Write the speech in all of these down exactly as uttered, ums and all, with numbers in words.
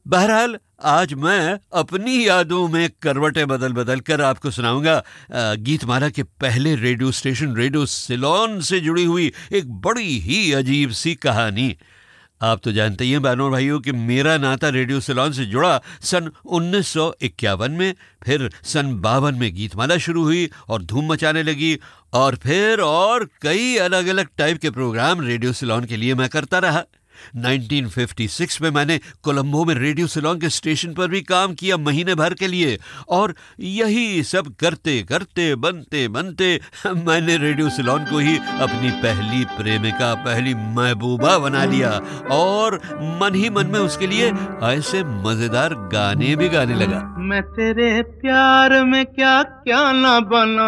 बहरहाल आज मैं अपनी यादों में करवटें बदल बदल कर आपको सुनाऊंगा गीतमाला के पहले रेडियो स्टेशन रेडियो सिलोन से जुड़ी हुई एक बड़ी ही अजीब सी कहानी। आप तो जानते ही हैं बहनों और भाइयों कि मेरा नाता रेडियो सिलोन से जुड़ा सन उन्नीस सौ इक्यावन में, फिर सन बावन में गीतमाला शुरू हुई और धूम मचाने लगी, और फिर और कई अलग अलग टाइप के प्रोग्राम रेडियो सिलोन के लिए मैं करता रहा। उन्नीस सौ छप्पन में मैंने कोलंबो में रेडियो सिलोन के स्टेशन पर भी काम किया महीने भर के लिए, और यही सब करते करते बनते बनते मैंने रेडियो सिलोन को ही अपनी पहली प्रेमिका, पहली महबूबा बना लिया, और मन ही मन में उसके लिए ऐसे मजेदार गाने भी गाने लगा। मैं तेरे प्यार में क्या क्या ना बना,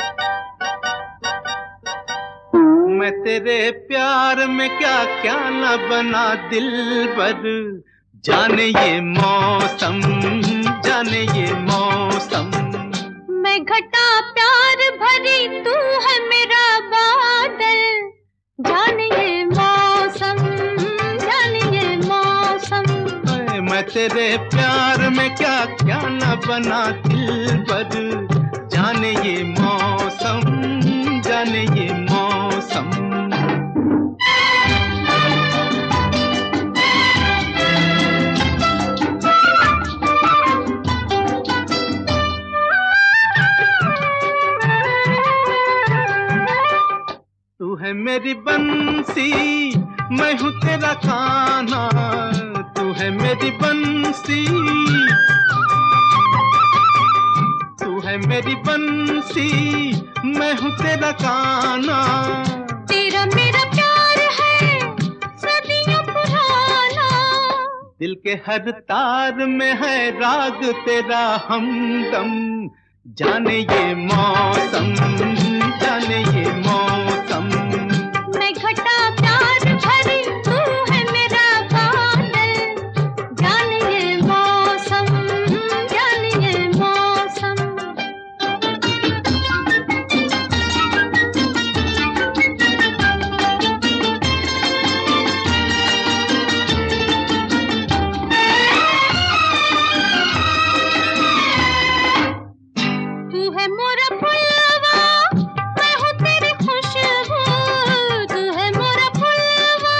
मैं तेरे प्यार में क्या क्या न बना दिलबर, जाने ये मौसम, जाने ये मौसम। मैं घटा प्यार भरी, तू है मेरा बादल, जाने ये मौसम, जाने ये मौसम। मैं तेरे प्यार में क्या क्या न बना दिलबर, जाने ये मौसम, जाने ये मौसम। तू है मेरी बंसी, मैं हूँ तेरा खाना, तू है मेरी बंसी, तू है मेरी बंसी, मैं हूँ तेरा खाना। तेरा मेरा प्यार है सदियों पुराना, दिल के हर तार में है राग तेरा हमदम, जाने ये मौसम, जाने ये मौसम। मैं घटा प्यार भरी, तू है मेरा बादल, जाने ये मौसम, जाने ये मौसम। तू है मोरा फुलवा, मैं हूँ तेरी खुशबू, तू है मोरा फुलवा,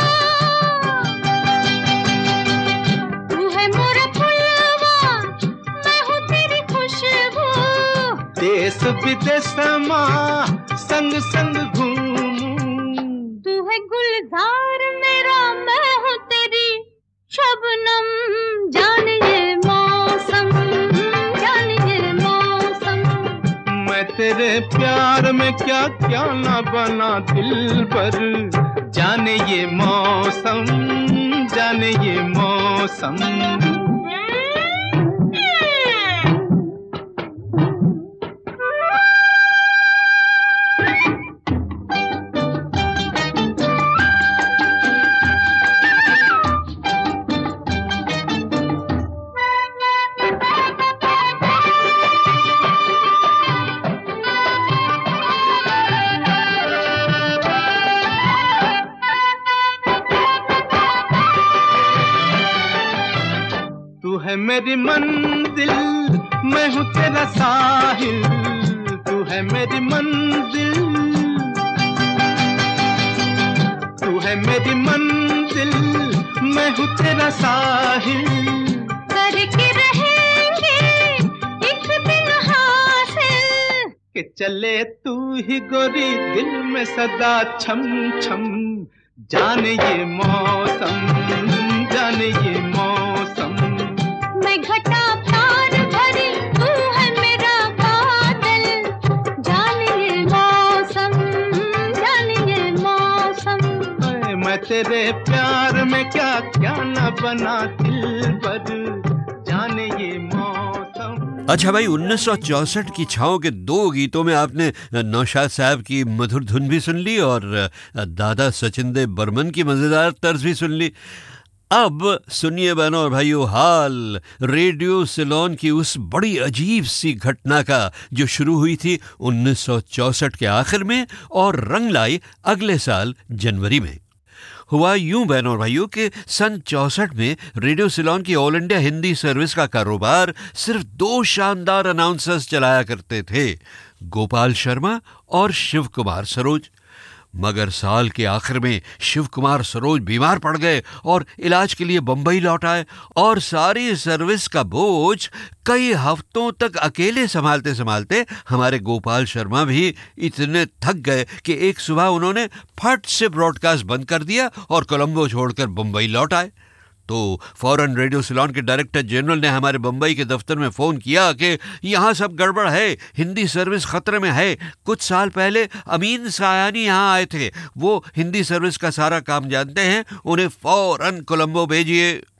तू है मोरा फुलवा, मैं हूँ तेरी खुशबू। देश विदेश माँ संग संग घूमूं, तू है गुलजार मेरा, मैं हूँ तेरी शबनम, जाने ये मौसम, जाने ये मौसम। मैं तेरे प्यार में क्या क्या ना बना दिलबर, जाने ये मौसम, जाने ये मौसम। तू है मेरी मंजिल, मैं हूँ तेरा साहिल, तू है मेरी मंजिल, तू है मेरी मंजिल, मैं हूँ तेरा साहिल। करके रहेंगे एक दिन हासिल, के चले तू ही गोरी दिल में सदा छम छम, जाने ये मौसम, जाने ये मौसम। मैं घटा प्यार भरी, तू है मेरा बादल, जाने ये मौसम, जाने ये मौसम। मैं तेरे प्यार में क्या क्या न बना दिलबर, जाने ये मौसम। अच्छा भाई, उन्नीस सौ चौसठ की छाओं के दो गीतों में आपने नौशाद साहब की मधुर धुन भी सुन ली और दादा सचिन देव बर्मन की मजेदार तर्ज भी सुन ली। अब सुनिए बहनों और भाइयों हाल रेडियो सिलोन की उस बड़ी अजीब सी घटना का जो शुरू हुई थी उन्नीस सौ चौसठ के आखिर में और रंग लाई अगले साल जनवरी में। हुआ यूं बहनों और भाइयों कि सन चौसठ में रेडियो सिलोन की ऑल इंडिया हिंदी सर्विस का कारोबार सिर्फ दो शानदार अनाउंसर्स चलाया करते थे, गोपाल शर्मा और शिव कुमार सरोज। मगर साल के आखिर में शिव कुमार सरोज बीमार पड़ गए और इलाज के लिए बंबई लौट आए, और सारी सर्विस का बोझ कई हफ्तों तक अकेले संभालते संभालते हमारे गोपाल शर्मा भी इतने थक गए कि एक सुबह उन्होंने फट से ब्रॉडकास्ट बंद कर दिया और कोलंबो छोड़कर बंबई लौट आए। तो फौरन रेडियो सिलोन के डायरेक्टर जनरल ने हमारे बंबई के दफ्तर में फ़ोन किया कि यहाँ सब गड़बड़ है, हिंदी सर्विस खतरे में है। कुछ साल पहले अमीन सायानी यहाँ आए थे, वो हिंदी सर्विस का सारा काम जानते हैं, उन्हें फौरन कोलंबो भेजिए।